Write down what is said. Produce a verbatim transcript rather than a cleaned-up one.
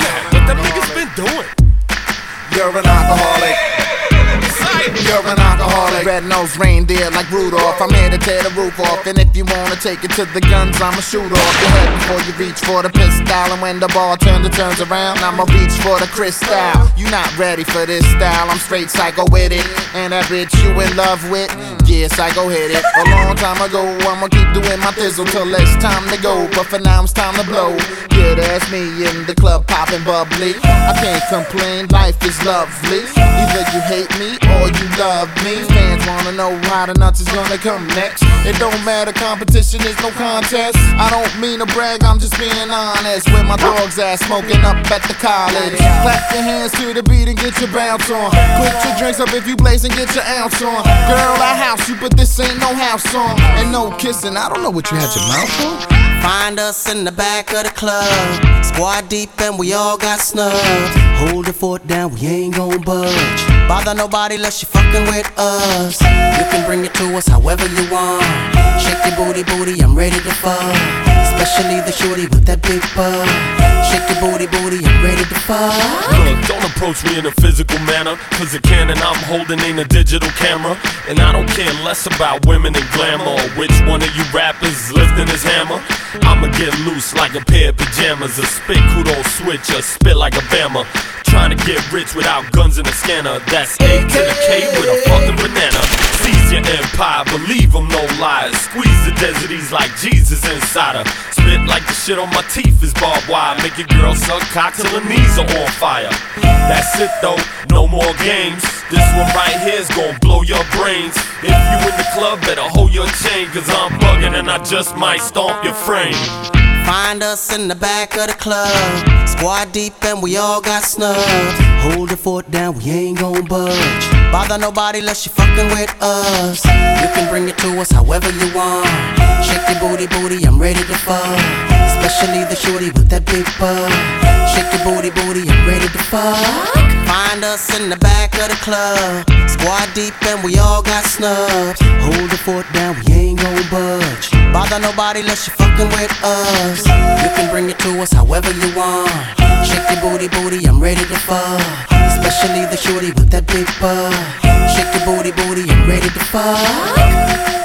that? What them niggas been doing? You're an alcoholic. You're an alcoholic. Red-nosed reindeer like Rudolph. I'm here to tear the roof off. And if you wanna take it to the guns, I'ma shoot off your head before you reach for the pistol. And when the bartender turns around, I'ma reach for the crystal. You not ready for this style, I'm straight psycho with it. And that bitch you in love with, yeah, psycho hit it. A long time ago, I'ma keep doing my thizzle till it's time to go. But for now, it's time to blow. Yeah, that's me in the club popping bubbly. I can't complain, life is lovely. Either you hate me or you love me. Fans wanna know how the nuts is gonna come next. It don't matter, competition is no contest. I don't mean to brag, I'm just being honest. Where my dogs at, smoking up at the college. Clap your hands to the beat and get your bounce on. Put your drinks up if you blaze and get your ounce on. Girl, I house you, but this ain't no house song. And no kissing, I don't know what you had your mouth on. Find us in the back of the club, squad deep and we all got snubbed. Hold the fort down, we ain't gon' budge. Bother nobody unless you fucking with us. You can bring it to us however you want. Shake your booty, booty, I'm ready to fuck. Especially the shorty with that big butt. Shake your booty, booty, I'm ready to fuck. Look, don't approach me in a physical manner, cause the cannon I'm holding ain't a digital camera. And I don't care less about women and glamour, or which one of you rappers lifting his hammer. I'ma get loose like a pair of pajamas. A spit who don't switch, a spit like a bama. Trying to get rich without guns in a scanner. That's A to the K with a fucking banana. Seize your empire, believe them, no lies. Squeeze the desert, he's like Jesus inside her. Spit like the shit on my teeth is barbed wire. Make your girl suck cock till her knees are on fire. That's it though, no more games. This one right here's gonna blow your brains. If you in the club, better hold your chain, cause I'm bugging and I just might stomp your frame. Find us in the back of the club, squad deep and we all got snubbed. Hold the fort down, we ain't gon' budge. Bother nobody unless you fucking with us. You can bring it to us however you want. Shake your booty, booty, I'm ready to fuck. Especially the shorty with that big butt. Shake your booty, booty, I'm ready to fuck. Find us in the back of the club, squad deep and we all got snubbed. Hold the fort down, we ain't gon' budge. Bother nobody unless you fucking with us. You can bring it to us however you want. Shake your booty, booty, I'm ready to fuck. Especially the shorty with that big butt. Shake your booty, booty, I'm ready to fuck.